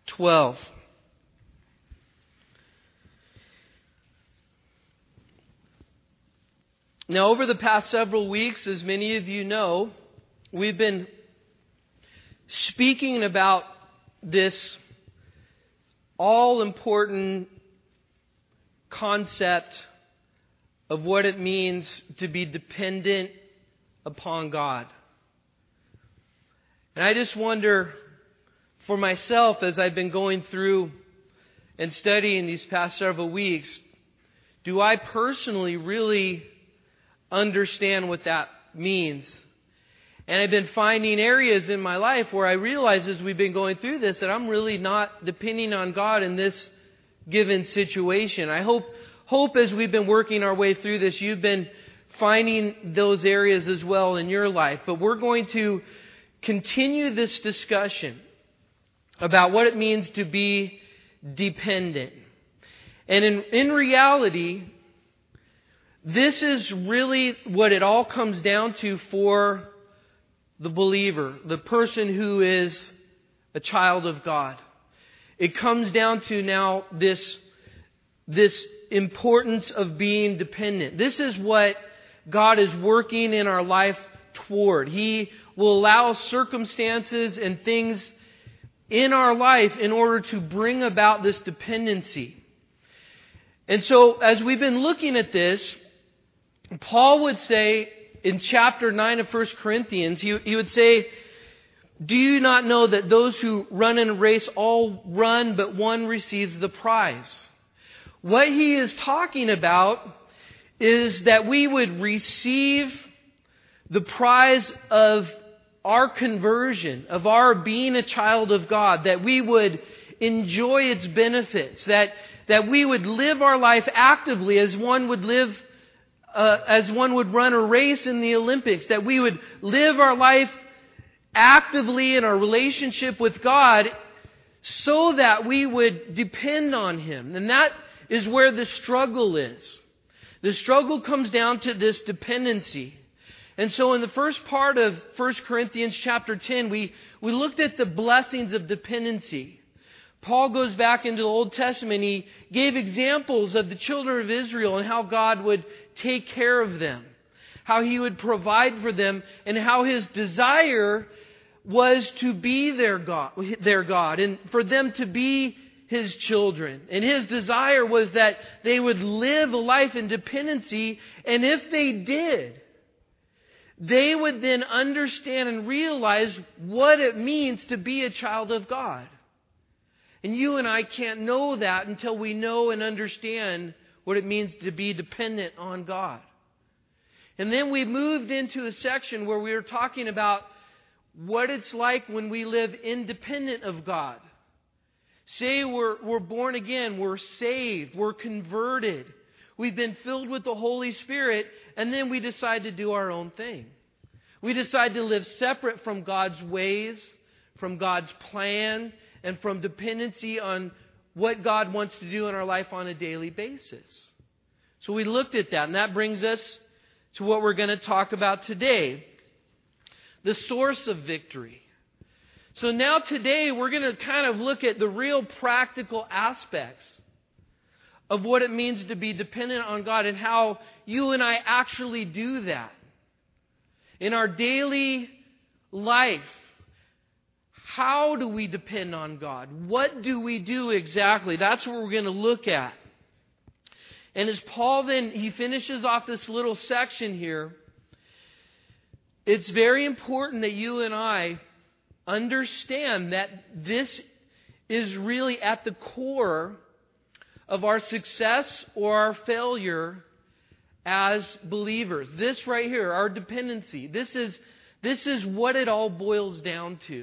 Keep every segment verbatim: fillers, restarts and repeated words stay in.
twelve. Now, over the past several weeks, as many of you know, we've been speaking about this all-important concept of what it means to be dependent upon God. And I just wonder for myself, as I've been going through and studying these past several weeks, do I personally really understand what that means? And I've been finding areas in my life where I realize as we've been going through this that I'm really not depending on God in this given situation. I hope hope as we've been working our way through this, you've been finding those areas as well in your life. But we're going to continue this discussion about what it means to be dependent. And in, in reality, this is really what it all comes down to for the believer, the person who is a child of God. It comes down to now this, this importance of being dependent. This is what God is working in our life toward. He will allow circumstances and things in our life in order to bring about this dependency. And so, as we've been looking at this, Paul would say in chapter nine of First Corinthians, he, he would say, "Do you not know that those who run in a race all run, but one receives the prize?" What he is talking about is that we would receive the prize of our conversion, of our being a child of God, that we would enjoy its benefits, that, that we would live our life actively as one would live Uh, as one would run a race in the Olympics, that we would live our life actively in our relationship with God so that we would depend on Him. And that is where the struggle is. The struggle comes down to this dependency. And so in the first part of First Corinthians chapter ten, we, we looked at the blessings of dependency. Paul goes back into the Old Testament. He gave examples of the children of Israel and how God would take care of them, how He would provide for them, and how His desire was to be their God, their God, and for them to be His children. And His desire was that they would live a life in dependency, and if they did, they would then understand and realize what it means to be a child of God. And you and I can't know that until we know and understand what it means to be dependent on God. And then we moved into a section where we were talking about what it's like when we live independent of God. Say we're, we're born again, we're saved, we're converted, we've been filled with the Holy Spirit, and then we decide to do our own thing. We decide to live separate from God's ways, from God's plan, and from dependency on what God wants to do in our life on a daily basis. So we looked at that, and that brings us to what we're going to talk about today. The source of victory. So now today we're going to kind of look at the real practical aspects of what it means to be dependent on God and how you and I actually do that. In our daily life, how do we depend on God? What do we do exactly? That's what we're going to look at. And as Paul then, he finishes off this little section here, it's very important that you and I understand that this is really at the core of our success or our failure as believers. This right here, our dependency, this is, this is what it all boils down to.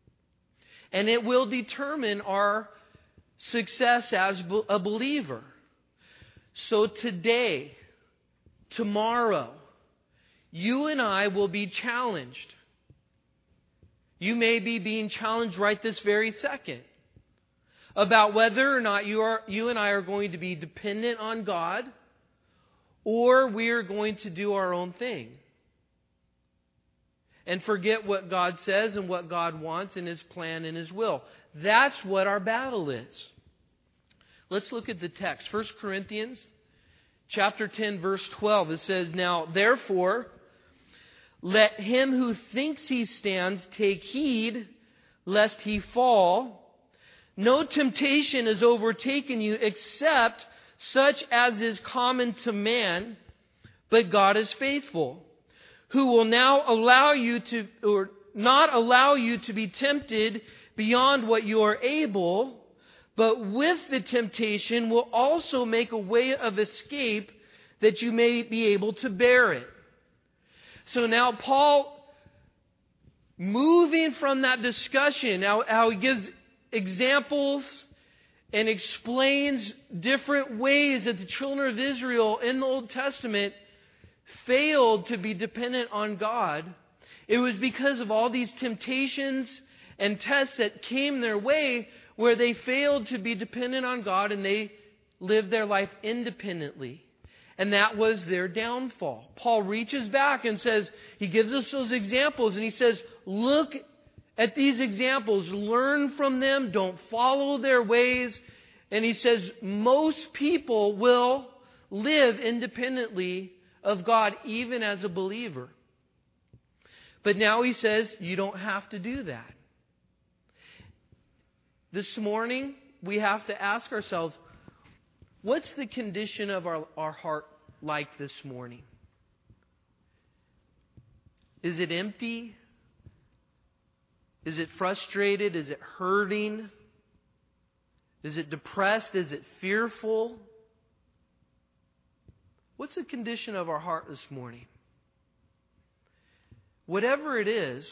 And it will determine our success as a believer. So today, tomorrow, you and I will be challenged. You may be being challenged right this very second about whether or not you are, you and I are going to be dependent on God or we are going to do our own thing. and forget what God says and what God wants and His plan and His will. That's what our battle is. Let's look at the text. First Corinthians chapter ten, verse twelve. It says, "Now, therefore, let him who thinks he stands take heed lest he fall. No temptation has overtaken you except such as is common to man, but God is faithful, who will now allow you to, or not allow you to be tempted beyond what you are able, but with the temptation will also make a way of escape that you may be able to bear it." So now Paul, moving from that discussion, how, how he gives examples and explains different ways that the children of Israel in the Old Testament failed to be dependent on God. It was because of all these temptations and tests that came their way where they failed to be dependent on God and they lived their life independently. And that was their downfall. Paul reaches back and says, he gives us those examples and he says, look at these examples, learn from them, don't follow their ways. And he says, most people will live independently of God, even as a believer. But now he says, you don't have to do that. This morning, we have to ask ourselves, what's the condition of our, our heart like this morning? Is it empty? Is it frustrated? Is it hurting? Is it depressed? Is it fearful? What's the condition of our heart this morning? Whatever it is,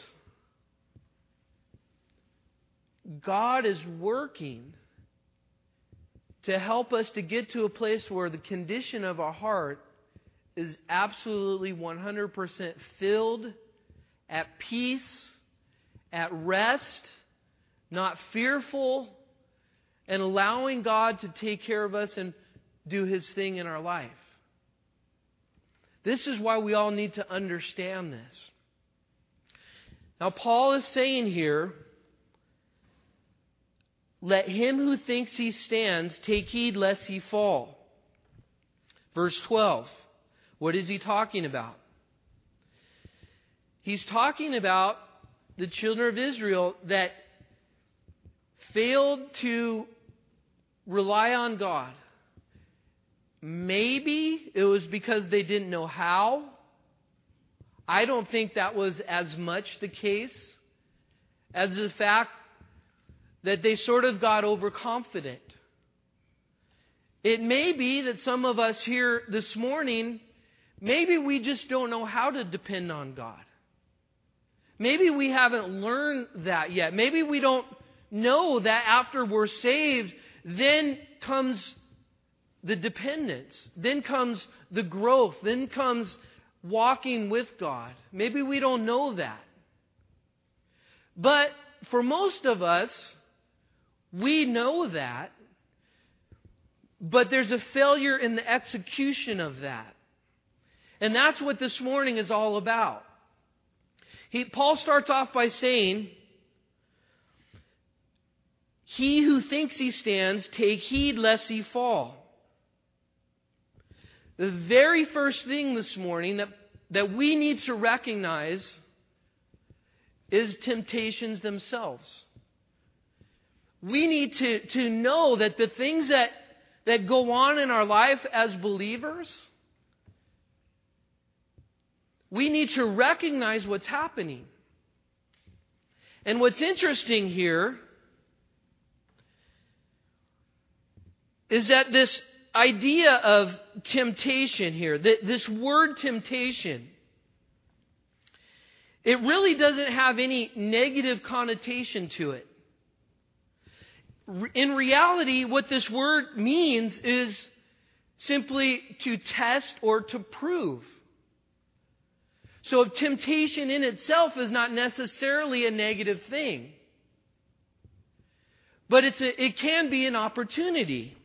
God is working to help us to get to a place where the condition of our heart is absolutely one hundred percent filled, at peace, at rest, not fearful, and allowing God to take care of us and do His thing in our life. This is why we all need to understand this. Now, Paul is saying here, let him who thinks he stands take heed lest he fall. Verse twelve. What is he talking about? He's talking about the children of Israel that failed to rely on God. Maybe it was because they didn't know how. I don't think that was as much the case as the fact that they sort of got overconfident. It may be that some of us here this morning, maybe we just don't know how to depend on God. Maybe we haven't learned that yet. Maybe we don't know that after we're saved, then comes the dependence. Then comes the growth. Then comes walking with God. Maybe we don't know that. But for most of us, we know that, but there's a failure in the execution of that. And that's what this morning is all about. He, Paul starts off by saying, he who thinks he stands, take heed lest he fall. The very first thing this morning that, that we need to recognize is temptations themselves. We need to, to know that the things that, that go on in our life as believers, we need to recognize what's happening. And what's interesting here is that this idea of temptation here, that this word temptation, it really doesn't have any negative connotation to it. In reality, what this word means is simply to test or to prove. So temptation in itself is not necessarily a negative thing. But it's a, it can be an opportunity.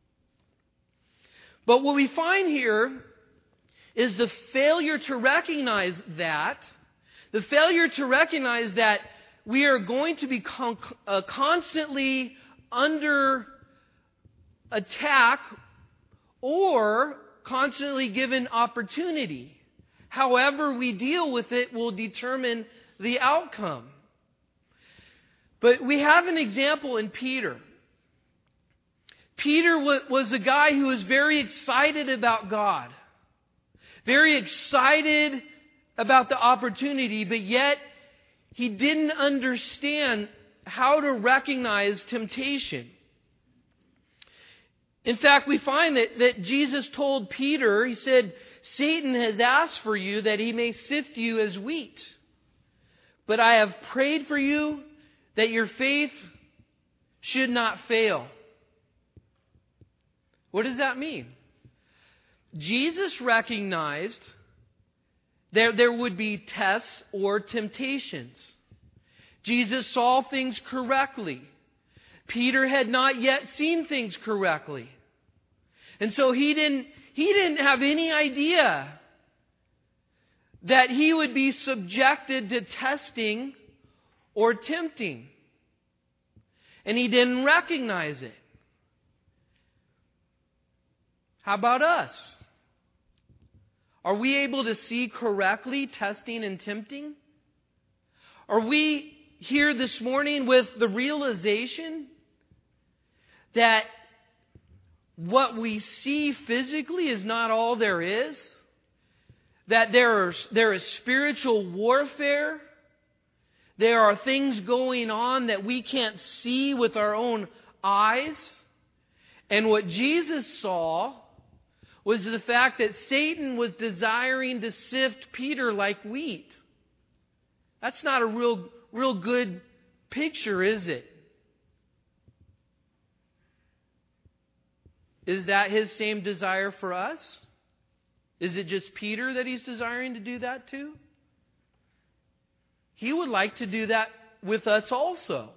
But what we find here is the failure to recognize that, The failure to recognize that we are going to be con- uh, constantly under attack or constantly given opportunity. However we deal with it will determine the outcome. But we have an example in Peter. Peter was a guy who was very excited about God. Very excited about the opportunity, but yet he didn't understand how to recognize temptation. In fact, we find that, that Jesus told Peter, He said, Satan has asked for you that he may sift you as wheat. But I have prayed for you that your faith should not fail. What does that mean? Jesus recognized there, there would be tests or temptations. Jesus saw things correctly. Peter had not yet seen things correctly. And so he didn't, he didn't have any idea that he would be subjected to testing or tempting. And he didn't recognize it. How about us? Are we able to see correctly testing and tempting? Are we here this morning with the realization that what we see physically is not all there is? That there, are, there is spiritual warfare? There are things going on that we can't see with our own eyes? And what Jesus saw was the fact that Satan was desiring to sift Peter like wheat. That's not a real, real good picture, is it? Is that his same desire for us? Is it just Peter that he's desiring to do that to? He would like to do that with us also.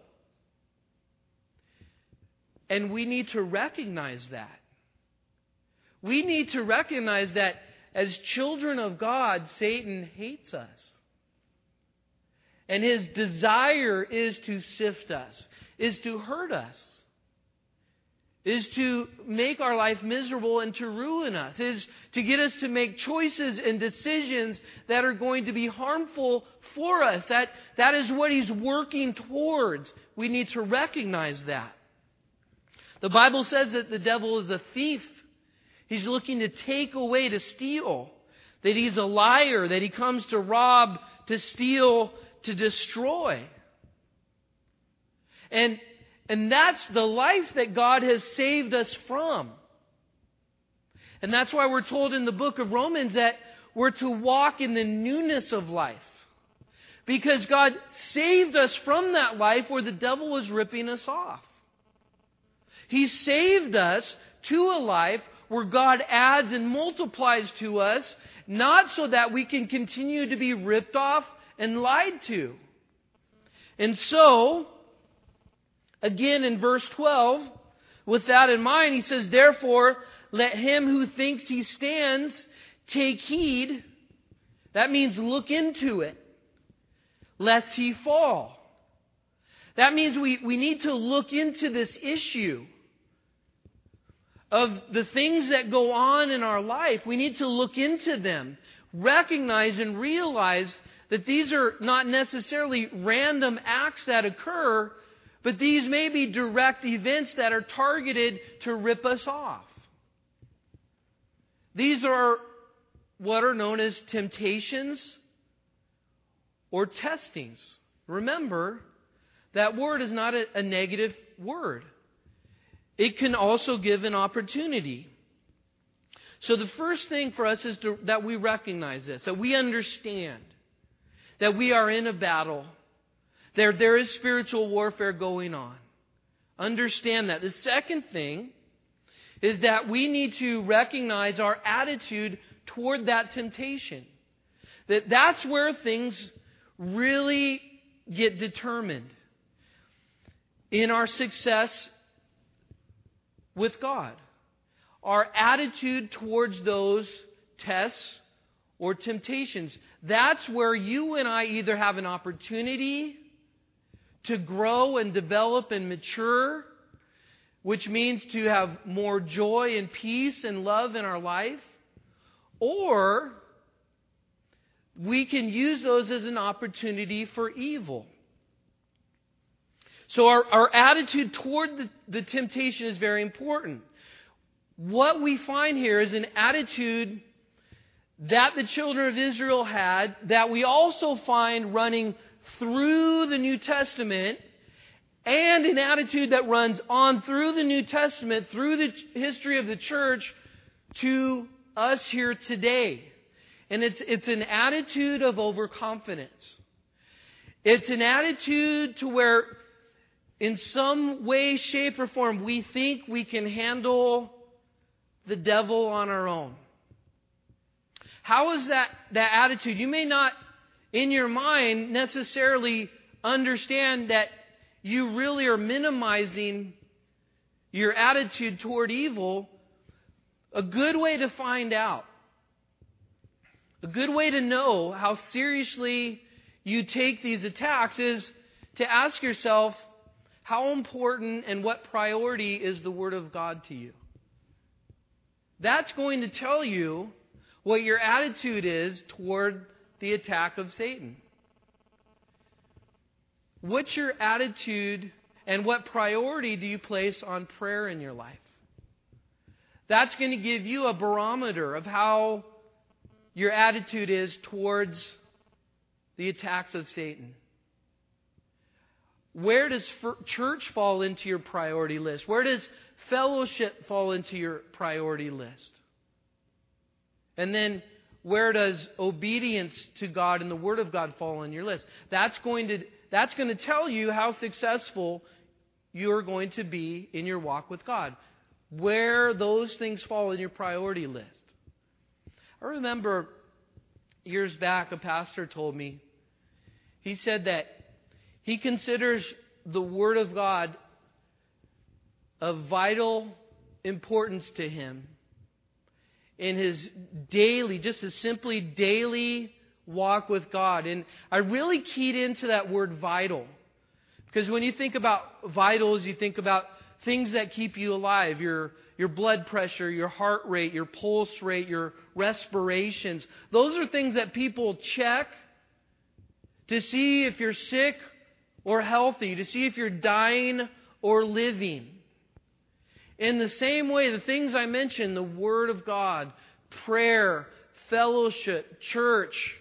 And we need to recognize that. We need to recognize that as children of God, Satan hates us. And his desire is to sift us, is to hurt us, is to make our life miserable and to ruin us, is to get us to make choices and decisions that are going to be harmful for us. That, that is what he's working towards. We need to recognize that. The Bible says that the devil is a thief. He's looking to take away, to steal. That he's a liar, that he comes to rob, to steal, to destroy. And, and that's the life that God has saved us from. And that's why we're told in the book of Romans that we're to walk in the newness of life. Because God saved us from that life where the devil was ripping us off. He saved us to a life where God adds and multiplies to us, not so that we can continue to be ripped off and lied to. And so, again in verse twelve, with that in mind, he says, therefore, let him who thinks he stands take heed. That means look into it, lest he fall. That means we, we need to look into this issue of the things that go on in our life. We need to look into them, recognize and realize that these are not necessarily random acts that occur, but these may be direct events that are targeted to rip us off. These are what are known as temptations or testings. Remember, that word is not a, a negative word. It can also give an opportunity. So the first thing for us is to, that we recognize this, that we understand that we are in a battle. There, there is spiritual warfare going on. Understand that. The second thing is that we need to recognize our attitude toward that temptation. That that's where things really get determined in our success with God. Our attitude towards those tests or temptations. That's where you and I either have an opportunity to grow and develop and mature, which means to have more joy and peace and love in our life, or we can use those as an opportunity for evil. So our, our attitude toward the, the temptation is very important. What we find here is an attitude that the children of Israel had, that we also find running through the New Testament, and an attitude that runs on through the New Testament, through the history of the church, to us here today. And it's, it's an attitude of overconfidence. It's an attitude to where, in some way, shape, or form, we think we can handle the devil on our own. How is that, that attitude? You may not, in your mind, necessarily understand that you really are minimizing your attitude toward evil. A good way to find out, a good way to know how seriously you take these attacks is to ask yourself, how important and what priority is the Word of God to you? That's going to tell you what your attitude is toward the attack of Satan. What's your attitude and what priority do you place on prayer in your life? That's going to give you a barometer of how your attitude is towards the attacks of Satan. Where does church fall into your priority list? Where does fellowship fall into your priority list? And then where does obedience to God and the Word of God fall on your list? That's going to that's going to tell you how successful you're going to be in your walk with God. Where those things fall in your priority list. I remember years back a pastor told me, he said that he considers the Word of God of vital importance to him in his daily, just a simply daily walk with God. And I really keyed into that word vital. Because when you think about vitals, you think about things that keep you alive. Your, your blood pressure, your heart rate, your pulse rate, your respirations. Those are things that people check to see if you're sick or healthy, to see if you're dying or living. In the same way, the things I mentioned, the Word of God, prayer, fellowship, church,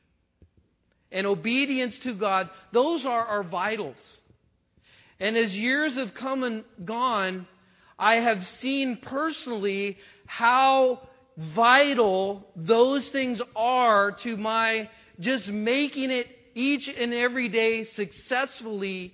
and obedience to God, those are our vitals. And as years have come and gone, I have seen personally how vital those things are to my just making it each and every day successfully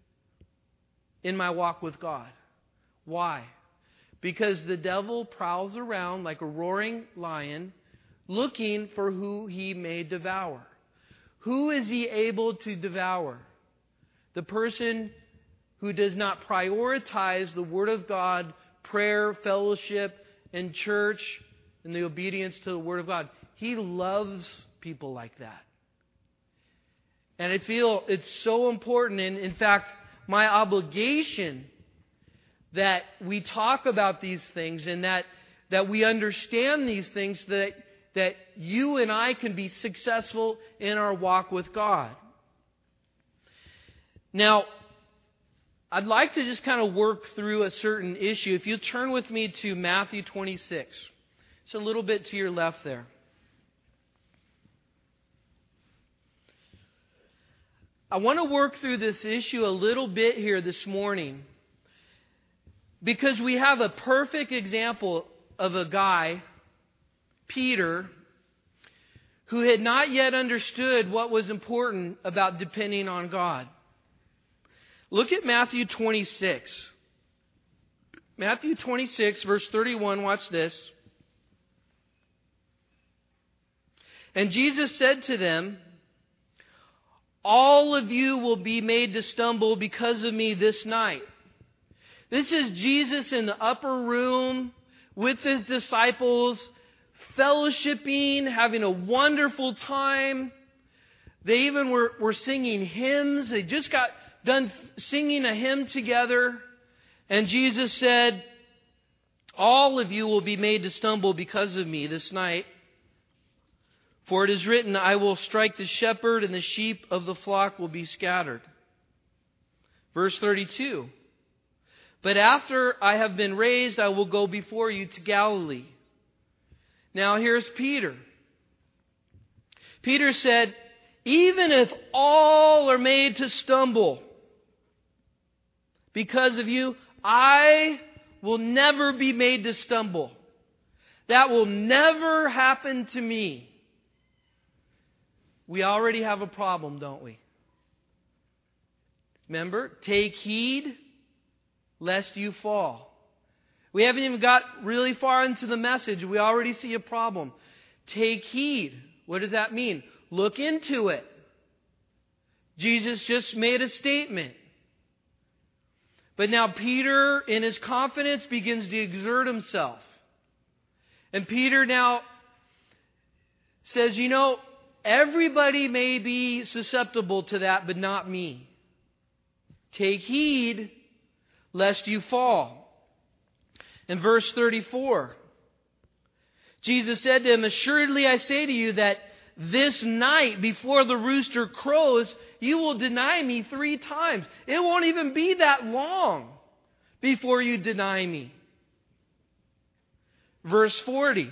in my walk with God. Why? Because the devil prowls around like a roaring lion looking for who he may devour. Who is he able to devour? The person who does not prioritize the Word of God, prayer, fellowship, and church, and the obedience to the Word of God. He loves people like that. And I feel it's so important, and in fact, my obligation that we talk about these things and that, that we understand these things, that, that you and I can be successful in our walk with God. Now, I'd like to just kind of work through a certain issue. If you turn with me to Matthew twenty-six. It's a little bit to your left there. I want to work through this issue a little bit here this morning because we have a perfect example of a guy, Peter, who had not yet understood what was important about depending on God. Look at Matthew twenty-six. Matthew twenty-six, verse thirty-one, watch this. And Jesus said to them, all of you will be made to stumble because of me this night. This is Jesus in the upper room with his disciples, fellowshipping, having a wonderful time. They even were, were singing hymns. They just got done singing a hymn together. And Jesus said, all of you will be made to stumble because of me this night. For it is written, I will strike the shepherd and the sheep of the flock will be scattered. Verse thirty-two. But after I have been raised, I will go before you to Galilee. Now here's Peter. Peter said, even if all are made to stumble because of you, I will never be made to stumble. That will never happen to me. We already have a problem, don't we? Remember, take heed lest you fall. We haven't even got really far into the message. We already see a problem. Take heed. What does that mean? Look into it. Jesus just made a statement. But now Peter, in his confidence, begins to exert himself. And Peter now says, you know, everybody may be susceptible to that, but not me. Take heed lest you fall. In verse thirty-four, Jesus said to him, assuredly I say to you that this night before the rooster crows, you will deny me three times. It won't even be that long before you deny me. Verse forty.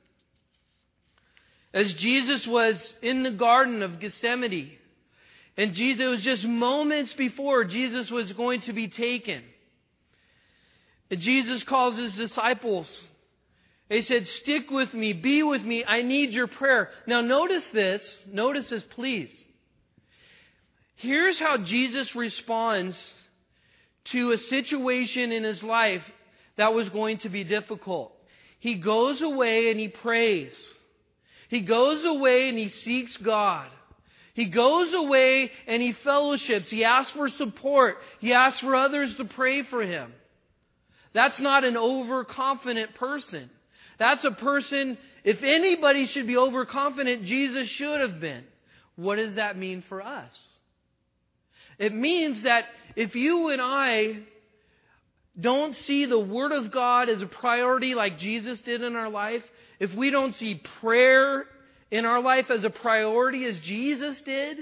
As Jesus was in the Garden of Gethsemane, and Jesus, it was just moments before Jesus was going to be taken. And Jesus calls his disciples. He said, stick with me, be with me, I need your prayer. Now notice this, notice this please. Here's how Jesus responds to a situation in his life that was going to be difficult. He goes away and he prays. He goes away and he seeks God. He goes away and he fellowships. He asks for support. He asks for others to pray for him. That's not an overconfident person. That's a person, if anybody should be overconfident, Jesus should have been. What does that mean for us? It means that if you and I don't see the Word of God as a priority like Jesus did in our life, if we don't see prayer in our life as a priority as Jesus did,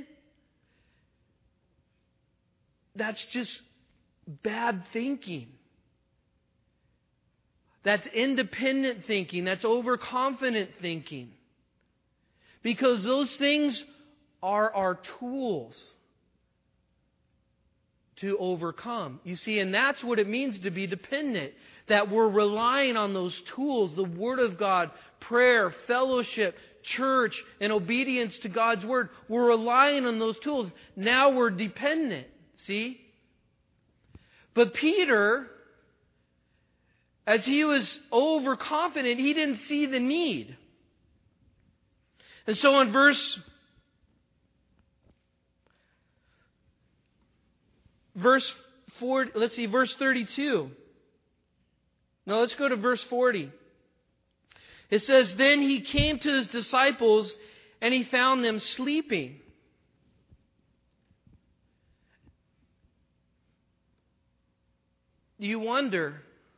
that's just bad thinking. That's independent thinking. That's overconfident thinking. Because those things are our tools to overcome. You see, and that's what it means to be dependent. That we're relying on those tools, the Word of God, prayer, fellowship, church, and obedience to God's Word. We're relying on those tools. Now we're dependent. See? But Peter, as he was overconfident, he didn't see the need. And so in verse verse forty, let's see, verse thirty-two. Now let's go to verse forty. It says, then he came to his disciples and he found them sleeping. You wonder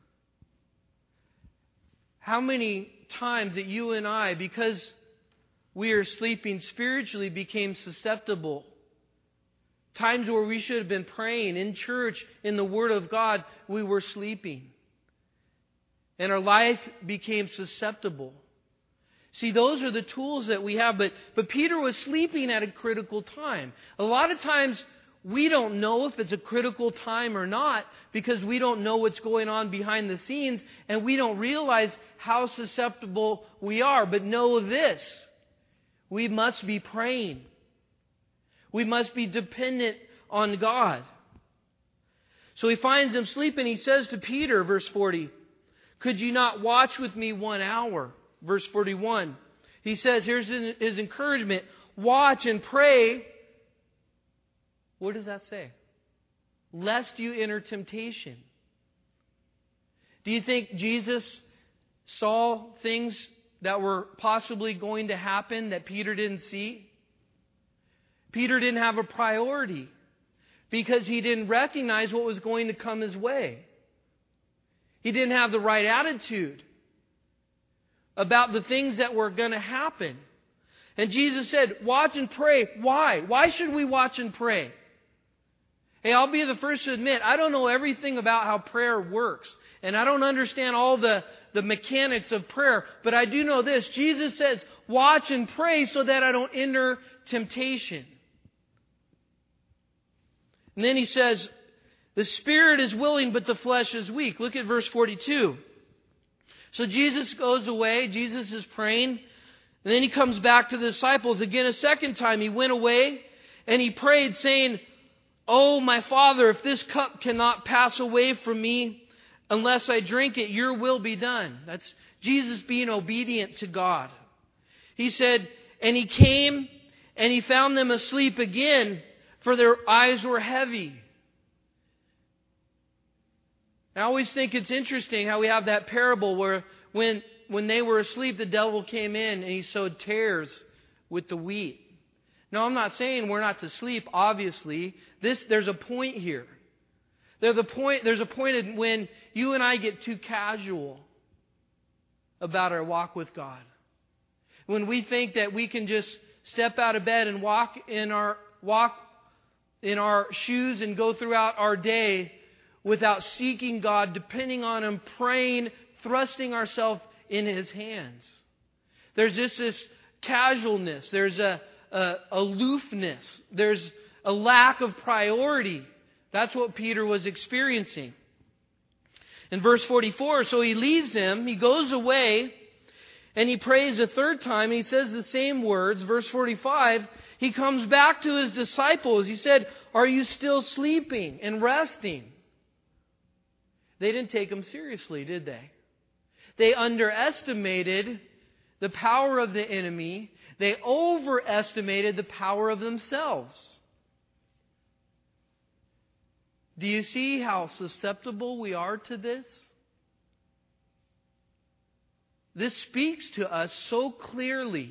how many times that you and I, because we are sleeping spiritually, became susceptible. Times where we should have been praying in church, in the Word of God, we were sleeping. And our life became susceptible. See, those are the tools that we have. But, but Peter was sleeping at a critical time. A lot of times we don't know if it's a critical time or not because we don't know what's going on behind the scenes and we don't realize how susceptible we are. But know this, we must be praying. We must be dependent on God. So he finds them sleeping. He says to Peter, verse forty, could you not watch with me one hour? Verse forty-one. He says, here's his encouragement. Watch and pray. What does that say? Lest you enter temptation. Do you think Jesus saw things that were possibly going to happen that Peter didn't see? Peter didn't have a priority because he didn't recognize what was going to come his way. He didn't have the right attitude about the things that were going to happen. And Jesus said, watch and pray. Why? Why should we watch and pray? Hey, I'll be the first to admit, I don't know everything about how prayer works. And I don't understand all the, the mechanics of prayer. But I do know this. Jesus says, watch and pray so that I don't enter temptation. And then he says, the spirit is willing, but the flesh is weak. Look at verse forty-two. So Jesus goes away. Jesus is praying. And then he comes back to the disciples again a second time. He went away and he prayed saying, Oh, my Father, if this cup cannot pass away from me unless I drink it, your will be done. That's Jesus being obedient to God. He said, and he came and he found them asleep again, for their eyes were heavy. I always think it's interesting how we have that parable where when, when they were asleep, the devil came in and he sowed tares with the wheat. Now, I'm not saying we're not to sleep, obviously. This, there's a point here. There's a point, there's a point when you and I get too casual about our walk with God. When we think that we can just step out of bed and walk in our walk in our shoes and go throughout our day without seeking God, depending on Him, praying, thrusting ourselves in His hands. There's just this casualness. There's a Uh, aloofness. There's a lack of priority. That's what Peter was experiencing. In verse forty-four, so he leaves him, he goes away, and he prays a third time. He says the same words. Verse forty-five, he comes back to his disciples. He said, are you still sleeping and resting? They didn't take him seriously, did they? They underestimated the power of the enemy. They overestimated the power of themselves. Do you see how susceptible we are to this? This speaks to us so clearly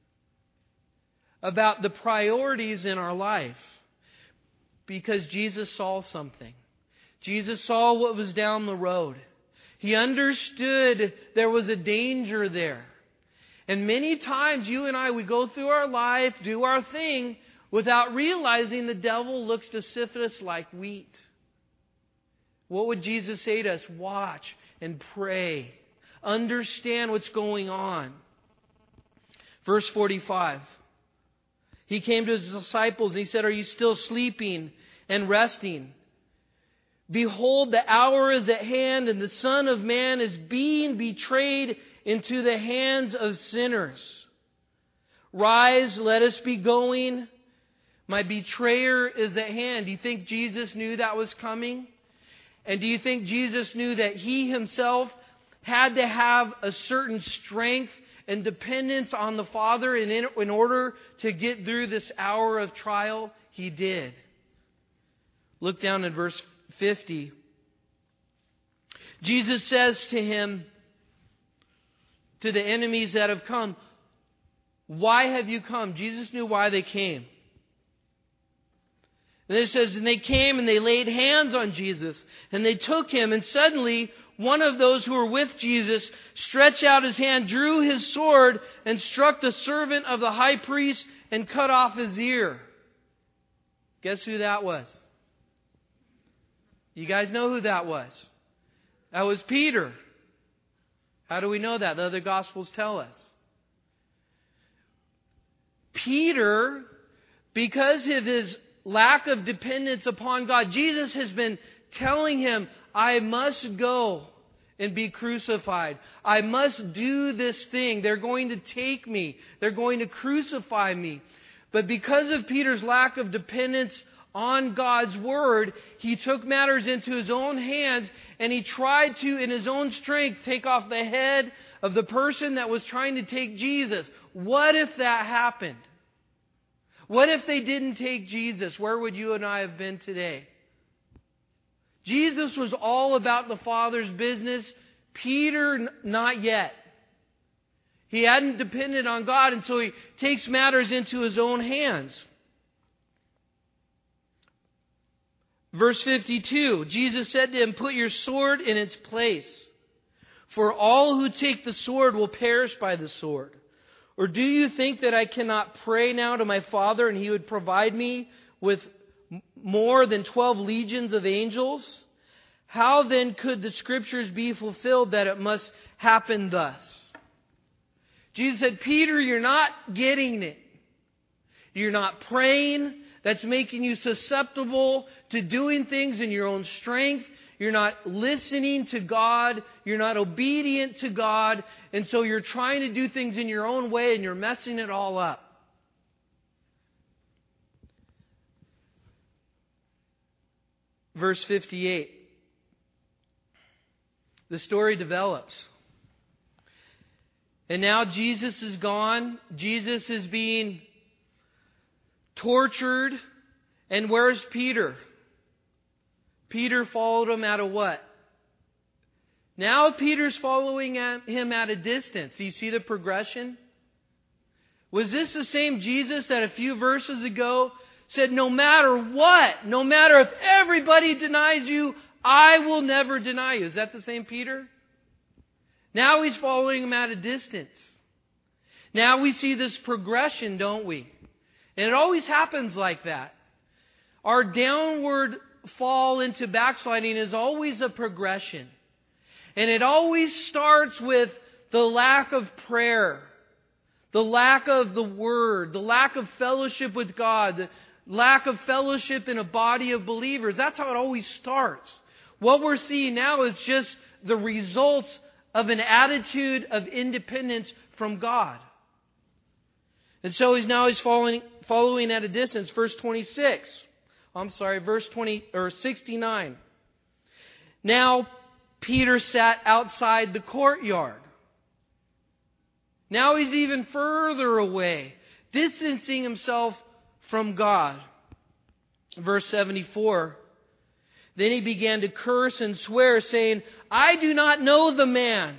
about the priorities in our life because Jesus saw something. Jesus saw what was down the road. He understood there was a danger there. And many times you and I, we go through our life, do our thing, without realizing the devil looks to sift us like wheat. What would Jesus say to us? Watch and pray. Understand what's going on. Verse forty-five. He came to his disciples and he said, are you still sleeping and resting? Behold, the hour is at hand and the Son of Man is being betrayed into the hands of sinners. Rise, let us be going. My betrayer is at hand. Do you think Jesus knew that was coming? And do you think Jesus knew that He Himself had to have a certain strength and dependence on the Father in, in order to get through this hour of trial? He did. Look down at verse fifty. Jesus says to him, to the enemies that have come, why have you come? Jesus knew why they came. And then it says, and they came and they laid hands on Jesus and they took Him, and suddenly one of those who were with Jesus stretched out his hand, drew his sword and struck the servant of the high priest and cut off his ear. Guess who that was? You guys know who that was? That was Peter. How do we know that? The other Gospels tell us. Peter, because of his lack of dependence upon God, Jesus has been telling him, I must go and be crucified. I must do this thing. They're going to take me. They're going to crucify me. But because of Peter's lack of dependence on God's Word, he took matters into his own hands and he tried to, in his own strength, take off the head of the person that was trying to take Jesus. What if that happened? What if they didn't take Jesus? Where would you and I have been today? Jesus was all about the Father's business. Peter, not yet. He hadn't depended on God, and so he takes matters into his own hands. Verse fifty-two, Jesus said to him, "Put your sword in its place, for all who take the sword will perish by the sword. Or do you think that I cannot pray now to my Father, and He would provide me with more than twelve legions of angels? How then could the Scriptures be fulfilled that it must happen thus?" Jesus said, Peter, you're not getting it. You're not praying. That's making you susceptible to doing things in your own strength. You're not listening to God. You're not obedient to God. And so you're trying to do things in your own way and you're messing it all up. Verse fifty-eight. The story develops. And now Jesus is gone. Jesus is being tortured. And where's Peter? Peter followed him at a what? Now Peter's following him at a distance. Do you see the progression? Was this the same Jesus that a few verses ago said, no matter what, no matter if everybody denies you, I will never deny you? Is that the same Peter? Now he's following him at a distance. Now we see this progression, don't we? And it always happens like that. Our downward fall into backsliding is always a progression. And it always starts with the lack of prayer, the lack of the Word, the lack of fellowship with God, the lack of fellowship in a body of believers. That's how it always starts. What we're seeing now is just the results of an attitude of independence from God. And so he's now he's following following at a distance. Verse twenty-six. I'm sorry, verse twenty or sixty-nine. Now Peter sat outside the courtyard. Now he's even further away, distancing himself from God. Verse seventy-four. Then he began to curse and swear, saying, I do not know the man.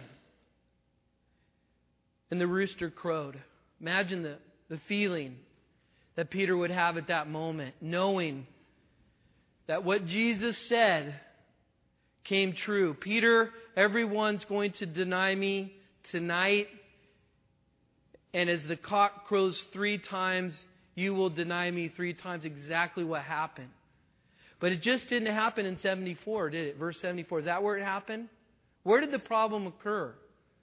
And the rooster crowed. Imagine the, the feeling that Peter would have at that moment, knowing that what Jesus said came true. Peter, everyone's going to deny me tonight. And as the cock crows three times, you will deny me three times. Exactly what happened. But it just didn't happen in seventy-four, did it? Verse seventy-four. Is that where it happened? Where did the problem occur?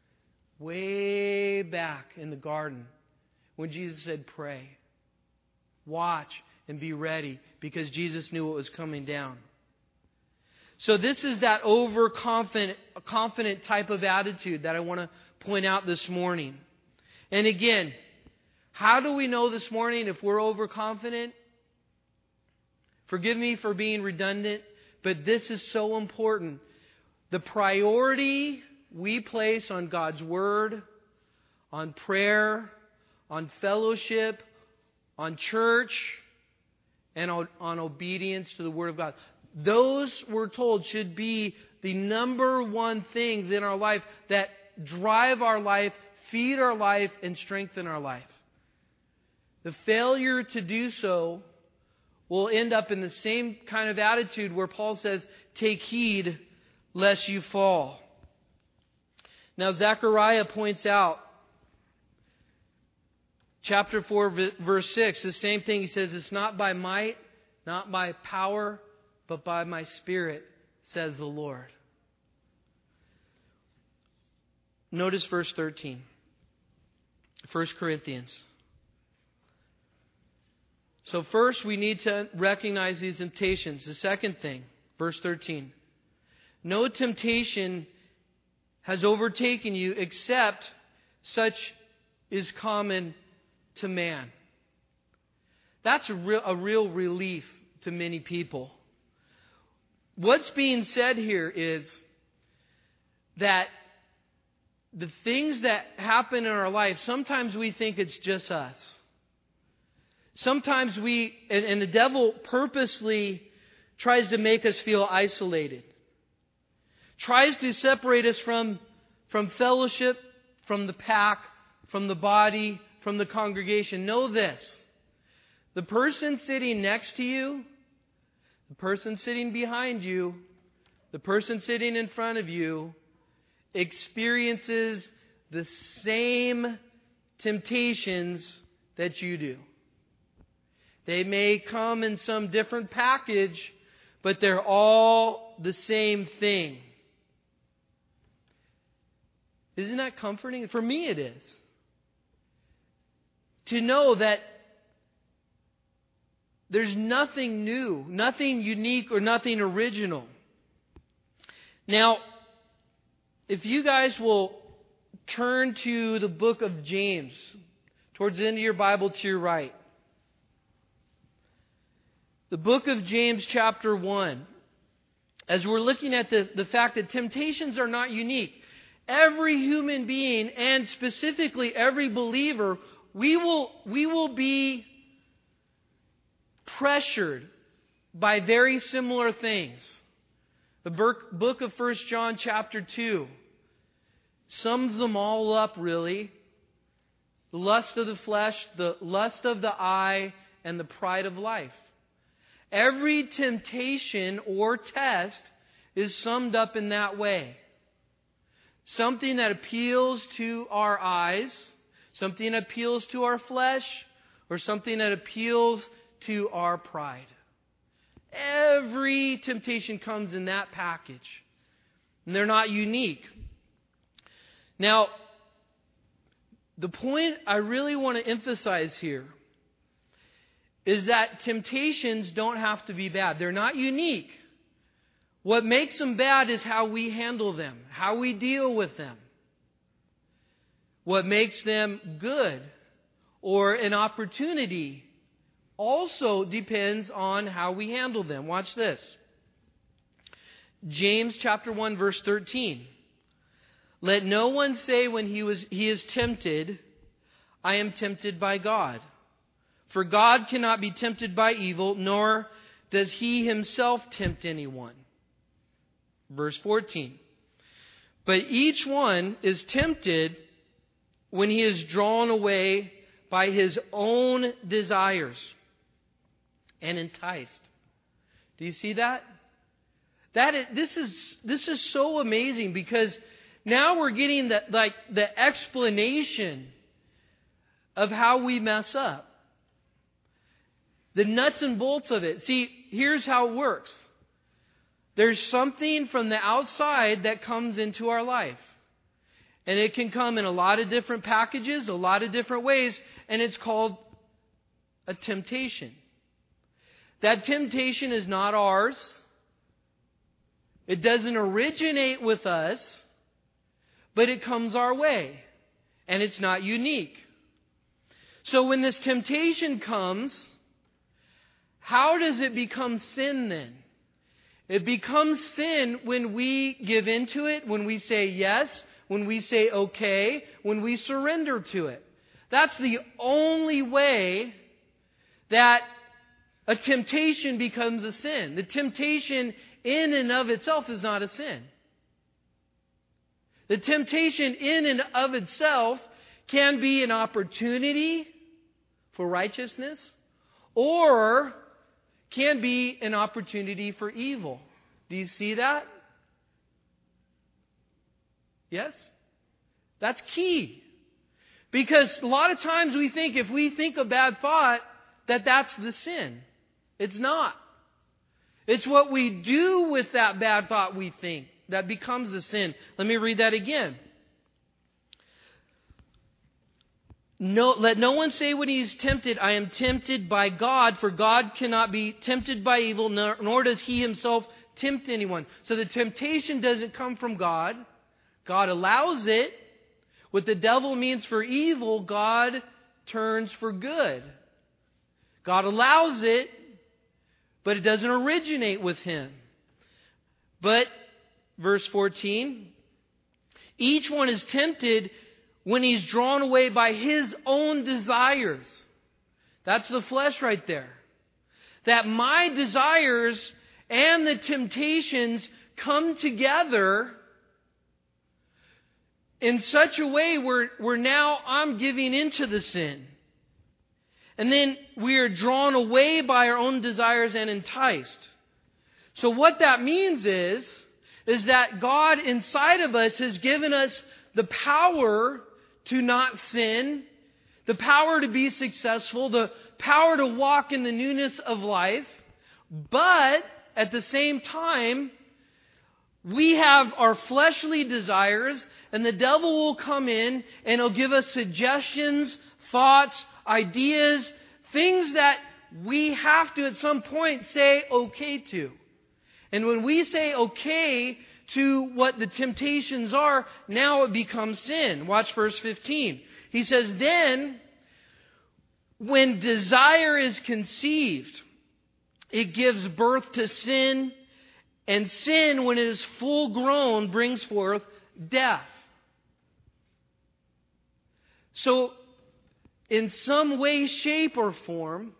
Way back in the garden when Jesus said, pray. Watch and be ready, because Jesus knew what was coming down. So this is that overconfident confident type of attitude that I want to point out this morning. And again, how do we know this morning if we're overconfident? Forgive me for being redundant, but this is so important. The priority we place on God's Word, on prayer, on fellowship, on church, and on, on obedience to the Word of God. Those, we're told, should be the number one things in our life that drive our life, feed our life, and strengthen our life. The failure to do so will end up in the same kind of attitude where Paul says, take heed lest you fall. Now Zechariah points out, chapter four, verse six, the same thing. He says, it's not by might, not by power, but by my Spirit, says the Lord. Notice verse thirteen. First Corinthians. So first we need to recognize these temptations. The second thing, verse thirteen. No temptation has overtaken you except such is common to man. That's a real, a real relief to many people. What's being said here is that the things that happen in our life, sometimes we think it's just us. Sometimes we, and, and the devil purposely tries to make us feel isolated. Tries to separate us from, from fellowship, from the pack, from the body, from the congregation. Know this. The person sitting next to you, the person sitting behind you, the person sitting in front of you experiences the same temptations that you do. They may come in some different package, but they're all the same thing. Isn't that comforting? For me it is. To know that there's nothing new, nothing unique, or nothing original. Now, if you guys will turn to the book of James, towards the end of your Bible to your right. The book of James chapter one. As we're looking at this, the fact that temptations are not unique. Every human being, and specifically every believer, we will, we will be pressured by very similar things. The book of First John chapter two sums them all up, really. The lust of the flesh, the lust of the eye, and the pride of life. Every temptation or test is summed up in that way. Something that appeals to our eyes, something that appeals to our flesh, or something that appeals to our pride. Every temptation comes in that package. And they're not unique. Now, the point I really want to emphasize here is that temptations don't have to be bad. They're not unique. What makes them bad is how we handle them, how we deal with them. What makes them good or an opportunity also depends on how we handle them. Watch this. James chapter one verse thirteen. Let no one say when he was he is tempted, I am tempted by God. For God cannot be tempted by evil, nor does He Himself tempt anyone. Verse fourteen. But each one is tempted when he is drawn away by his own desires and enticed. Do you see that? That is, this is this is so amazing, because now we're getting the like the explanation of how we mess up. The nuts and bolts of it. See, here's how it works. There's something from the outside that comes into our life. And it can come in a lot of different packages, a lot of different ways, and it's called a temptation. That temptation is not ours. It doesn't originate with us, but it comes our way. And it's not unique. So when this temptation comes, how does it become sin then? It becomes sin when we give into it, when we say yes, when we say okay, when we surrender to it. That's the only way that a temptation becomes a sin. The temptation in and of itself is not a sin. The temptation in and of itself can be an opportunity for righteousness, or can be an opportunity for evil. Do you see that? Yes? That's key. Because a lot of times we think if we think a bad thought, that that's the sin. It's not. It's what we do with that bad thought we think that becomes the sin. Let me read that again. No, let no one say when he is tempted, I am tempted by God, for God cannot be tempted by evil, nor, nor does He Himself tempt anyone. So the temptation doesn't come from God. God allows it. What the devil means for evil, God turns for good. God allows it, but it doesn't originate with Him. But, verse fourteen, each one is tempted when he's drawn away by his own desires. That's the flesh right there. That my desires and the temptations come together in such a way where, where now I'm giving into the sin. And then we are drawn away by our own desires and enticed. So what that means is, is that God inside of us has given us the power to not sin, the power to be successful, the power to walk in the newness of life. But at the same time, we have our fleshly desires, and the devil will come in and he'll give us suggestions, thoughts, ideas, things that we have to at some point say okay to. And when we say okay to what the temptations are, now it becomes sin. Watch verse fifteen. He says, then, when desire is conceived, it gives birth to sin, and sin, when it is full grown, brings forth death. So, in some way, shape, or form,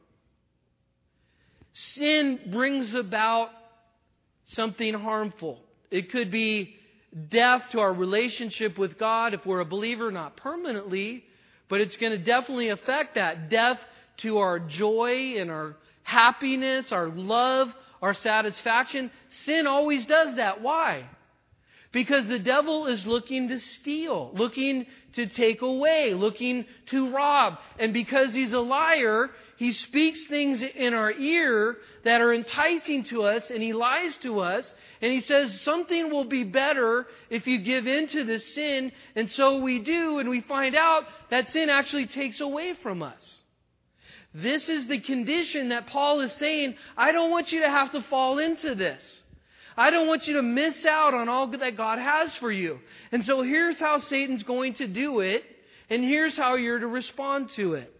sin brings about something harmful. It could be death to our relationship with God if we're a believer, not permanently, but it's going to definitely affect that. Death to our joy and our happiness, our love, our satisfaction. Sin always does that. Why? Because the devil is looking to steal, looking to take away, looking to rob. And because he's a liar, he speaks things in our ear that are enticing to us, and he lies to us. And he says something will be better if you give in to this sin. And so we do, and we find out that sin actually takes away from us. This is the condition that Paul is saying, I don't want you to have to fall into this. I don't want you to miss out on all that God has for you. And so here's how Satan's going to do it, and here's how you're to respond to it.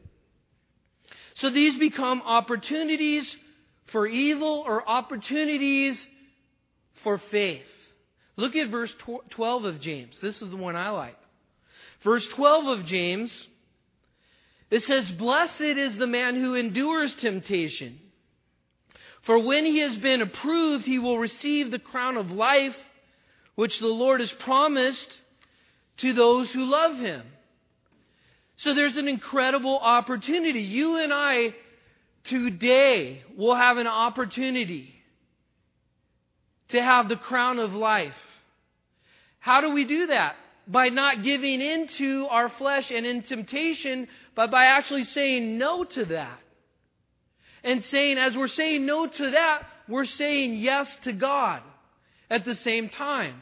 So these become opportunities for evil or opportunities for faith. Look at verse twelve of James. This is the one I like. Verse twelve of James, it says, blessed is the man who endures temptation. For when he has been approved, he will receive the crown of life, which the Lord has promised to those who love Him. So there's an incredible opportunity. You and I today will have an opportunity to have the crown of life. How do we do that? By not giving in to our flesh and in temptation, but by actually saying no to that. And saying, as we're saying no to that, we're saying yes to God at the same time.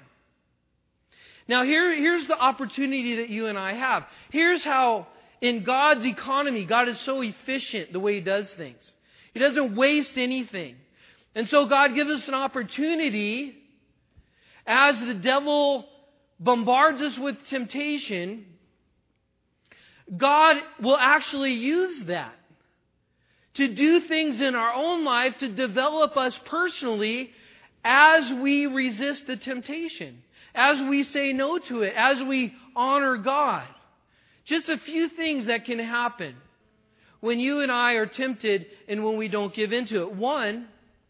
Now here, here's the opportunity that you and I have. Here's how in God's economy, God is so efficient the way He does things. He doesn't waste anything. And so God gives us an opportunity as the devil bombards us with temptation. God will actually use that to do things in our own life to develop us personally as we resist the temptation, as we say no to it, as we honor God. Just a few things that can happen when you and I are tempted and when we don't give into it. One,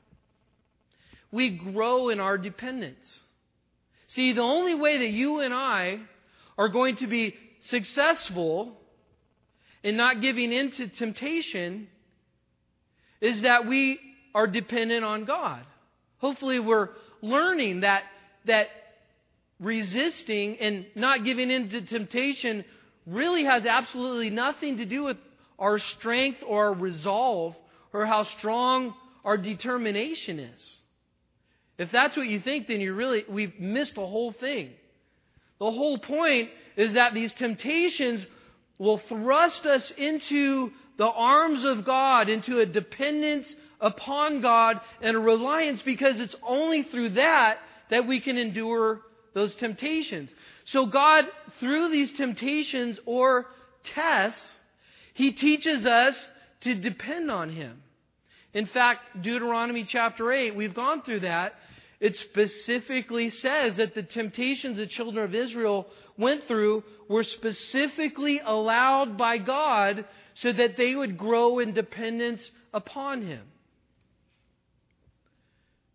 we grow in our dependence. See, the only way that you and I are going to be successful in not giving into temptation is that we are dependent on God. Hopefully we're learning that that resisting and not giving in to temptation really has absolutely nothing to do with our strength or our resolve or how strong our determination is. If that's what you think, then you really, we've missed the whole thing. The whole point is that these temptations will thrust us into the arms of God, into a dependence upon God and a reliance, because it's only through that that we can endure those temptations. So God, through these temptations or tests, He teaches us to depend on Him. In fact, Deuteronomy chapter eight, we've gone through that. It specifically says that the temptations the children of Israel went through were specifically allowed by God so that they would grow in dependence upon Him.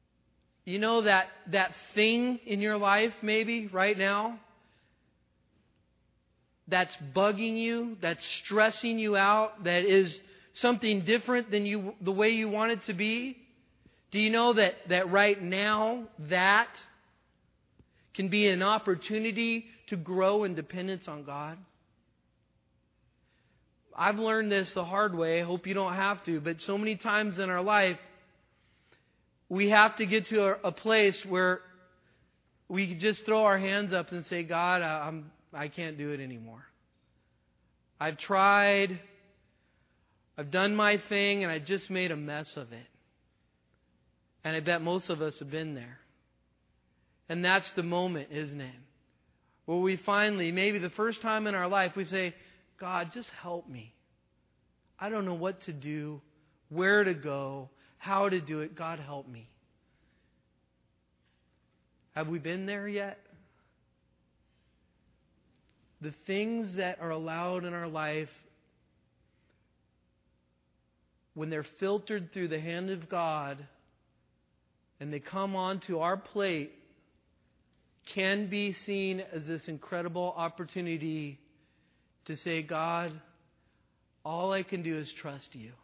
You know that, that thing in your life maybe right now that's bugging you, that's stressing you out, that is something different than you the way you want it to be? Do you know that, that right now that can be an opportunity to grow in dependence on God? I've learned this the hard way. I hope you don't have to. But so many times in our life, we have to get to a, a place where we just throw our hands up and say, God, I, I'm, I can't do it anymore. I've tried. I've done my thing, and I just made a mess of it. And I bet most of us have been there. And that's the moment, isn't it? Where we finally, maybe the first time in our life, we say, God, just help me. I don't know what to do, where to go, how to do it. God, help me. Have we been there yet? The things that are allowed in our life, when they're filtered through the hand of God and they come onto our plate, can be seen as this incredible opportunity to say, God, all I can do is trust you.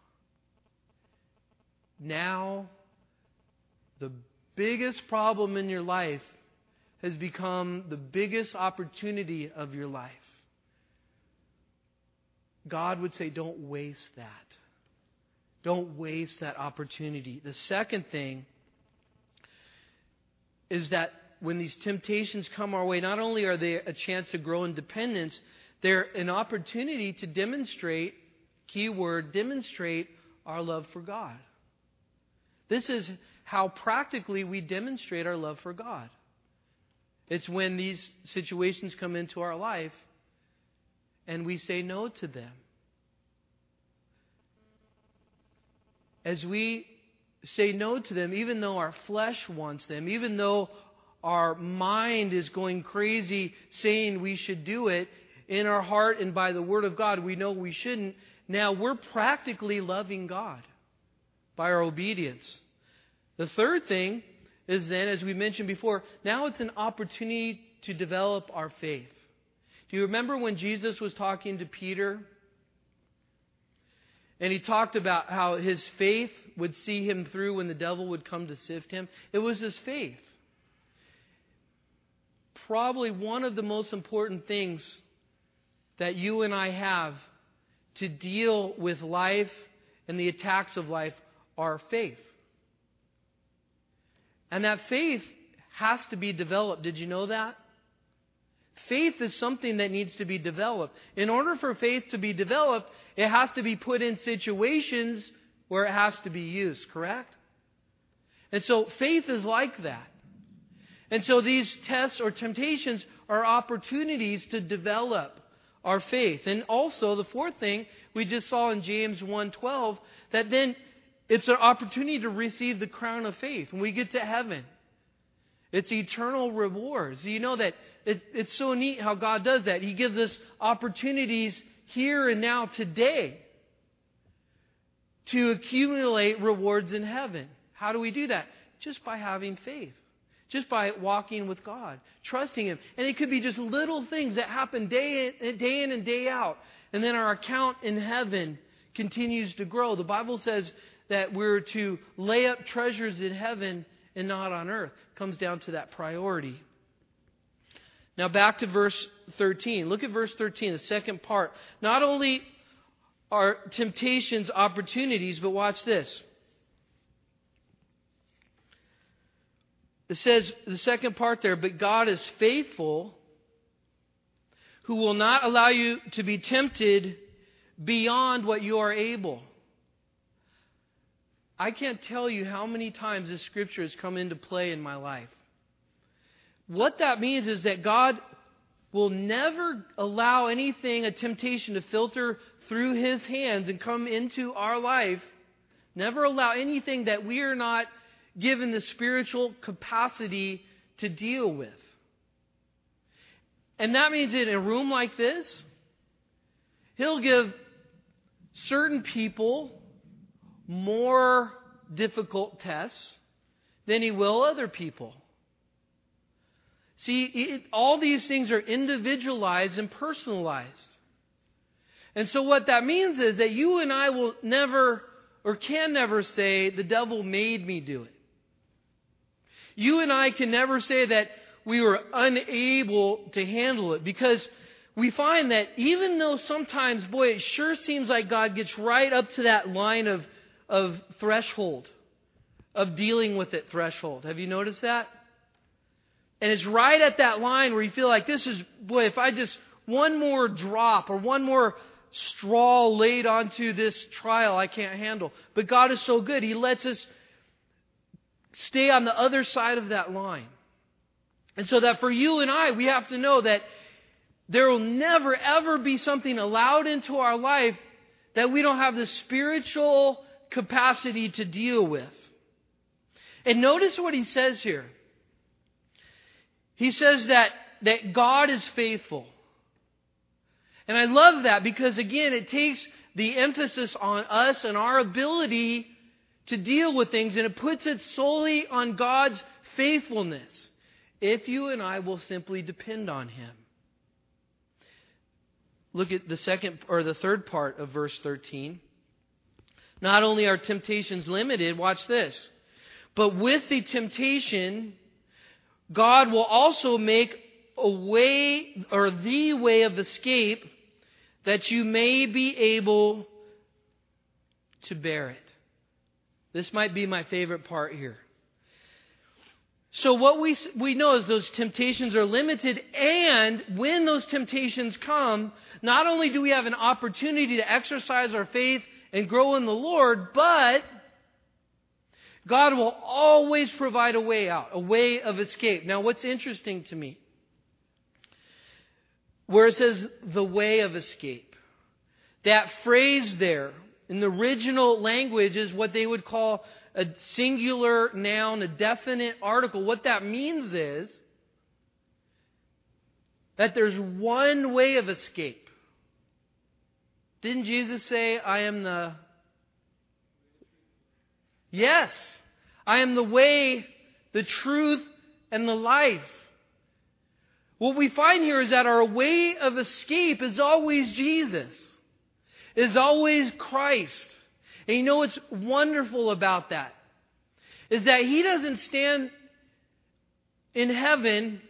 Now, the biggest problem in your life has become the biggest opportunity of your life. God would say, don't waste that. Don't waste that opportunity. The second thing is that when these temptations come our way, not only are they a chance to grow in dependence, they're an opportunity to demonstrate, keyword, demonstrate our love for God. This is how practically we demonstrate our love for God. It's when these situations come into our life and we say no to them. As we say no to them, even though our flesh wants them, even though our mind is going crazy saying we should do it, in our heart and by the Word of God, we know we shouldn't. Now we're practically loving God by our obedience. The third thing is then, as we mentioned before, now it's an opportunity to develop our faith. Do you remember when Jesus was talking to Peter? And he talked about how his faith would see him through when the devil would come to sift him. It was his faith. Probably one of the most important things that you and I have to deal with life and the attacks of life are faith. And that faith has to be developed. Did you know that? Faith is something that needs to be developed. In order for faith to be developed, it has to be put in situations where it has to be used, correct? And so faith is like that. And so these tests or temptations are opportunities to develop our faith. And also the fourth thing we just saw in James one twelve, that then it's an opportunity to receive the crown of faith when we get to heaven. It's eternal rewards. You know that it, it's so neat how God does that. He gives us opportunities here and now today to accumulate rewards in heaven. How do we do that? Just by having faith. Just by walking with God, trusting Him. And it could be just little things that happen day in, day in and day out. And then our account in heaven continues to grow. The Bible says that we're to lay up treasures in heaven and not on earth. It comes down to that priority. Now back to verse thirteen. Look at verse thirteen, the second part. Not only are temptations opportunities, but watch this. It says, the second part there, but God is faithful, who will not allow you to be tempted beyond what you are able. I can't tell you how many times this scripture has come into play in my life. What that means is that God will never allow anything, a temptation, to filter through His hands and come into our life. Never allow anything that we are not given the spiritual capacity to deal with. And that means that in a room like this, He'll give certain people more difficult tests than He will other people. See, it, all these things are individualized and personalized. And so what that means is that you and I will never or can never say, the devil made me do it. You and I can never say that we were unable to handle it, because we find that even though sometimes, boy, it sure seems like God gets right up to that line of, of threshold, of dealing with it threshold. Have you noticed that? And it's right at that line where you feel like this is, boy, if I just one more drop or one more straw laid onto this trial I can't handle. But God is so good. He lets us stay on the other side of that line. And so that for you and I, we have to know that there will never, ever be something allowed into our life that we don't have the spiritual capacity to deal with. And notice what he says here. He says that, that God is faithful. And I love that because, again, it takes the emphasis on us and our ability to deal with things, and it puts it solely on God's faithfulness if you and I will simply depend on Him. Look at the second or the third part of verse thirteen. Not only are temptations limited, watch this, but with the temptation, God will also make a way or the way of escape that you may be able to bear it. This might be my favorite part here. So what we we know is those temptations are limited, and when those temptations come, not only do we have an opportunity to exercise our faith and grow in the Lord, but God will always provide a way out, a way of escape. Now, what's interesting to me, where it says the way of escape, that phrase there in the original language is what they would call a singular noun, a definite article. What that means is that there's one way of escape. Didn't Jesus say, I am the... Yes, I am the way, the truth, and the life. What we find here is that our way of escape is always Jesus, is always Christ. And you know what's wonderful about that? Is that He doesn't stand in heaven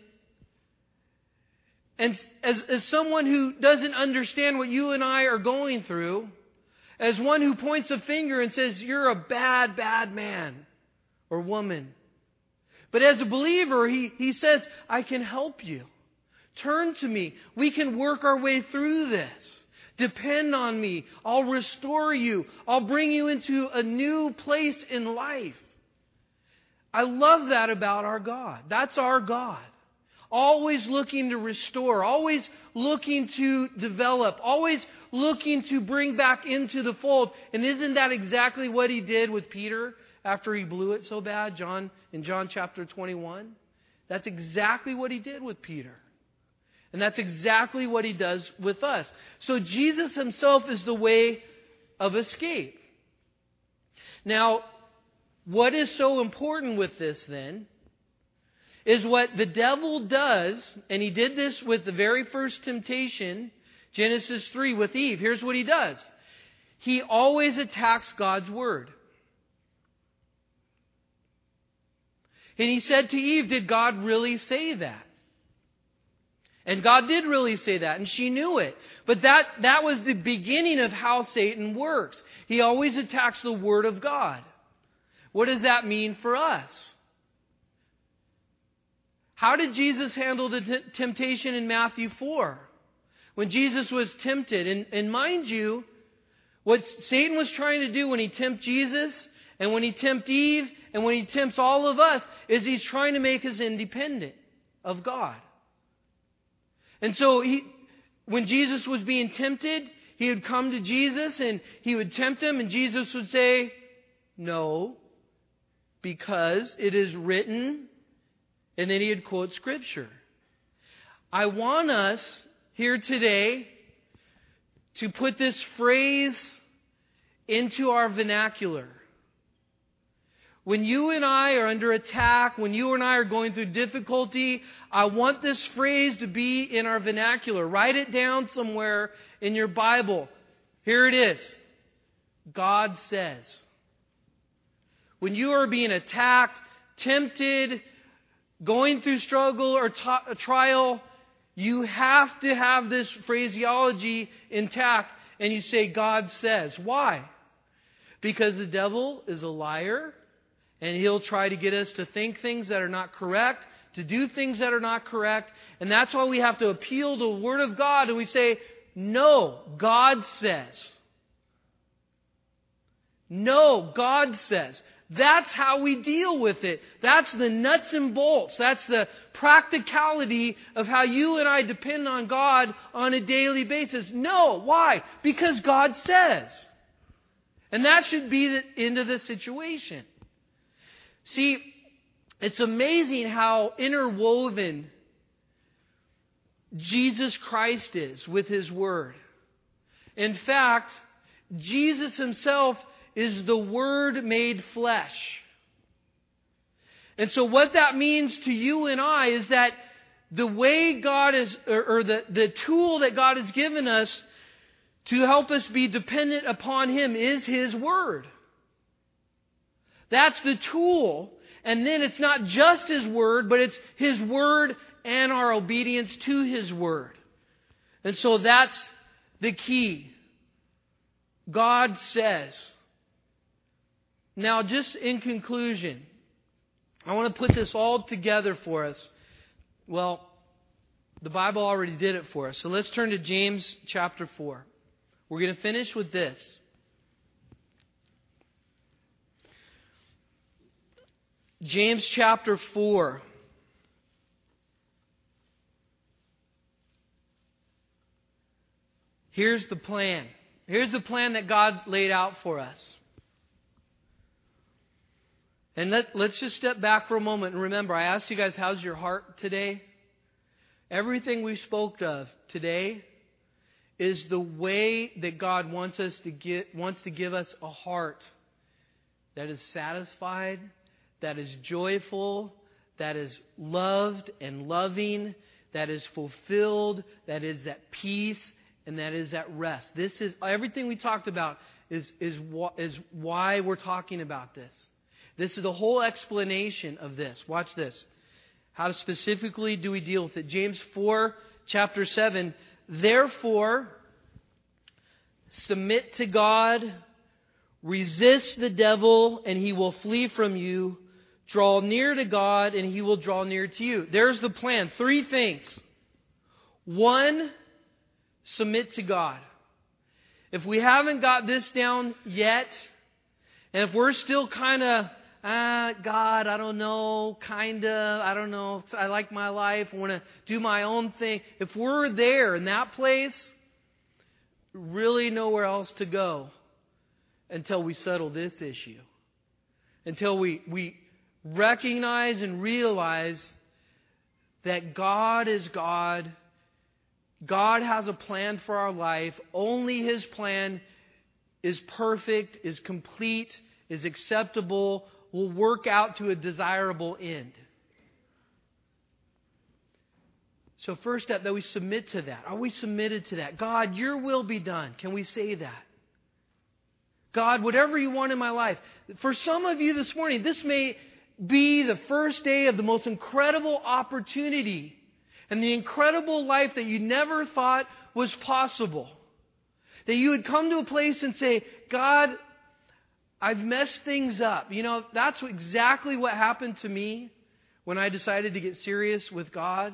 and as, as someone who doesn't understand what you and I are going through, as one who points a finger and says, you're a bad, bad man or woman. But as a believer, he, he says, I can help you. Turn to me. We can work our way through this. Depend on me. I'll restore you. I'll bring you into a new place in life. I love that about our God. That's our God. Always looking to restore. Always looking to develop. Always looking to bring back into the fold. And isn't that exactly what He did with Peter after he blew it so bad? John in John chapter twenty-one. That's exactly what He did with Peter. And that's exactly what He does with us. So Jesus Himself is the way of escape. Now, what is so important with this then is what the devil does, and he did this with the very first temptation, Genesis three with Eve. Here's what he does. He always attacks God's word. And he said to Eve, did God really say that? And God did really say that, and she knew it. But that, that was the beginning of how Satan works. He always attacks the Word of God. What does that mean for us? How did Jesus handle the t- temptation in Matthew four? When Jesus was tempted. And, and mind you, what Satan was trying to do when he tempted Jesus, and when he tempted Eve, and when he tempts all of us, is he's trying to make us independent of God. And so he, when Jesus was being tempted, he would come to Jesus and he would tempt him, and Jesus would say, no, because it is written, and then he would quote Scripture. I want us here today to put this phrase into our vernacular. When you and I are under attack, when you and I are going through difficulty, I want this phrase to be in our vernacular. Write it down somewhere in your Bible. Here it is. God says. When you are being attacked, tempted, going through struggle or t- a trial, you have to have this phraseology intact, and you say, God says. Why? Because the devil is a liar, and he'll try to get us to think things that are not correct, to do things that are not correct, and that's why we have to appeal to the Word of God, and we say, no, God says. No, God says. That's how we deal with it. That's the nuts and bolts. That's the practicality of how you and I depend on God on a daily basis. No. Why? Because God says. And that should be the end of the situation. See, it's amazing how interwoven Jesus Christ is with His Word. In fact, Jesus Himself is the Word made flesh. And so what that means to you and I is that the way God is, or, or the, the tool that God has given us to help us be dependent upon Him is His Word. That's the tool. And then it's not just His Word, but it's His Word and our obedience to His Word. And so that's the key. God says. Now, just in conclusion, I want to put this all together for us. Well, the Bible already did it for us. So let's turn to James chapter four. We're going to finish with this. James chapter four. Here's the plan. Here's the plan that God laid out for us. And let, let's just step back for a moment and remember, I asked you guys, how's your heart today? Everything we spoke of today is the way that God wants us to get, wants to give us a heart that is satisfied, that is joyful, that is loved and loving, that is fulfilled, that is at peace, and that is at rest. This is everything we talked about is, is, is why we're talking about this. This is the whole explanation of this. Watch this. How specifically do we deal with it? James four, chapter seven. Therefore, submit to God, resist the devil, and he will flee from you. Draw near to God, and He will draw near to you. There's the plan. Three things. One, submit to God. If we haven't got this down yet, and if we're still kind of, ah, God, I don't know, kind of, I don't know, I like my life, I want to do my own thing. If we're there in that place, really nowhere else to go until we settle this issue. Until we, we recognize and realize that God is God. God has a plan for our life. Only His plan is perfect, is complete, is acceptable, will work out to a desirable end. So first step, that we submit to that. Are we submitted to that? God, Your will be done. Can we say that? God, whatever You want in my life. For some of you this morning, this may be the first day of the most incredible opportunity and the incredible life that you never thought was possible. That you would come to a place and say, God, I've messed things up. You know, that's exactly what happened to me when I decided to get serious with God.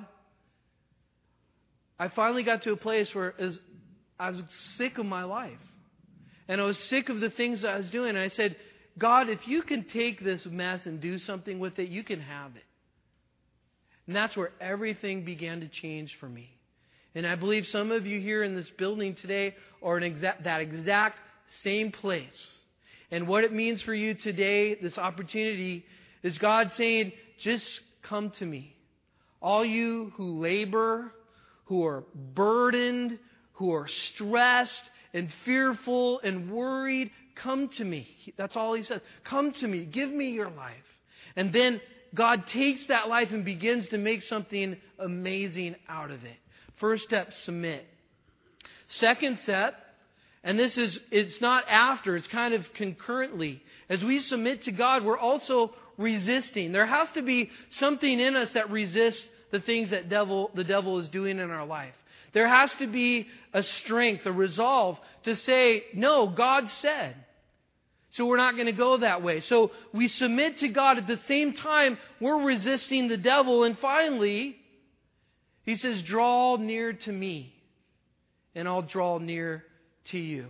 I finally got to a place where I was sick of my life. And I was sick of the things I was doing. And I said, God, if You can take this mess and do something with it, You can have it. And that's where everything began to change for me. And I believe some of you here in this building today are in exact, that exact same place. And what it means for you today, this opportunity, is God saying, just come to Me. All you who labor, who are burdened, who are stressed and fearful and worried, come to me. That's all he says. Come to me. Give me your life. And then God takes that life and begins to make something amazing out of it. First step, submit. Second step, and this is, it's not after, it's kind of concurrently. As we submit to God, we're also resisting. There has to be something in us that resists the things that devil, the devil is doing in our life. There has to be a strength, a resolve to say, no, God said. So we're not going to go that way. So we submit to God. At the same time, we're resisting the devil. And finally, he says, draw near to me, and I'll draw near to you.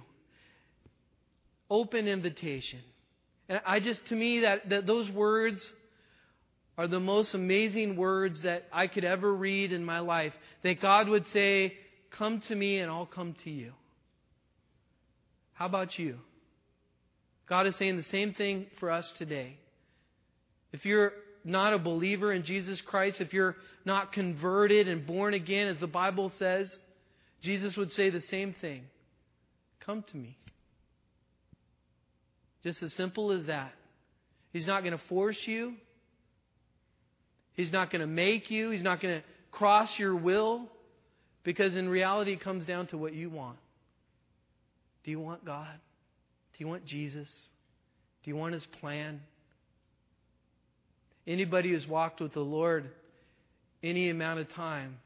Open invitation. And I just, to me, that, that those words are the most amazing words that I could ever read in my life. That God would say, come to me and I'll come to you. How about you? God is saying the same thing for us today. If you're not a believer in Jesus Christ, if you're not converted and born again, as the Bible says, Jesus would say the same thing. Come to me. Just as simple as that. He's not going to force you. He's not going to make you. He's not going to cross your will. Because in reality, it comes down to what you want. Do you want God? Do you want Jesus? Do you want His plan? Anybody who's walked with the Lord any amount of time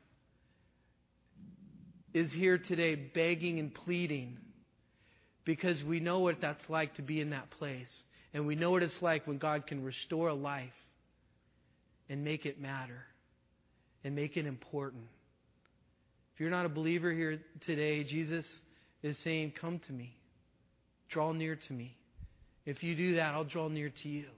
is here today begging and pleading because we know what that's like to be in that place. And we know what it's like when God can restore a life and make it matter and make it important. If you're not a believer here today, Jesus is saying, come to me. Draw near to me. If you do that, I'll draw near to you.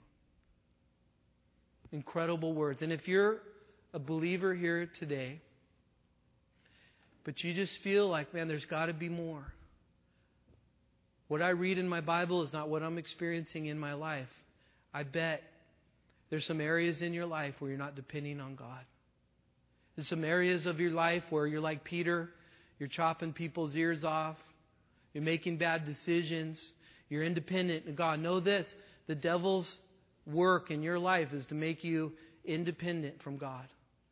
Incredible words. And if you're a believer here today, but you just feel like, man, there's got to be more. What I read in my Bible is not what I'm experiencing in my life. I bet there's some areas in your life where you're not depending on God. There's some areas of your life where you're like Peter. You're chopping people's ears off. You're making bad decisions. You're independent of God. Know this, the devil's work in your life is to make you independent from God.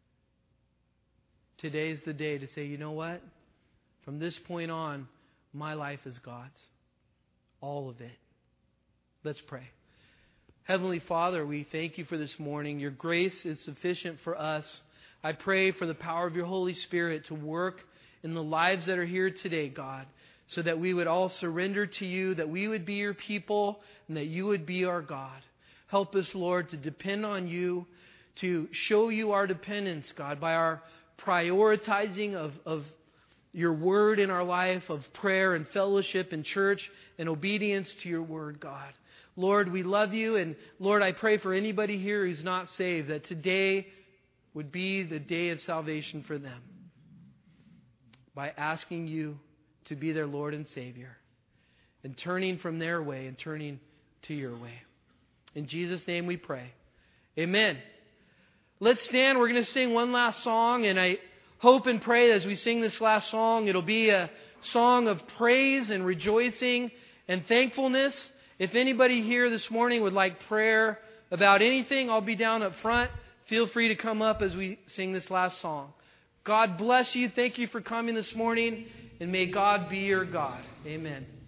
Today's the day to say, you know what? From this point on, my life is God's. All of it. Let's pray. Heavenly Father, we thank you for this morning. Your grace is sufficient for us. I pray for the power of your Holy Spirit to work in the lives that are here today, God, so that we would all surrender to you, that we would be your people, and that you would be our God. Help us, Lord, to depend on you, to show you our dependence, God, by our prioritizing of, of your word in our life, of prayer and fellowship and church and obedience to your word, God. Lord, we love you, and Lord, I pray for anybody here who's not saved, that today would be the day of salvation for them by asking you to be their Lord and Savior and turning from their way and turning to your way. In Jesus' name we pray. Amen. Let's stand. We're going to sing one last song, and I hope and pray that as we sing this last song, it'll be a song of praise and rejoicing and thankfulness. If anybody here this morning would like prayer about anything, I'll be down up front. Feel free to come up as we sing this last song. God bless you. Thank you for coming this morning, and may God be your God. Amen.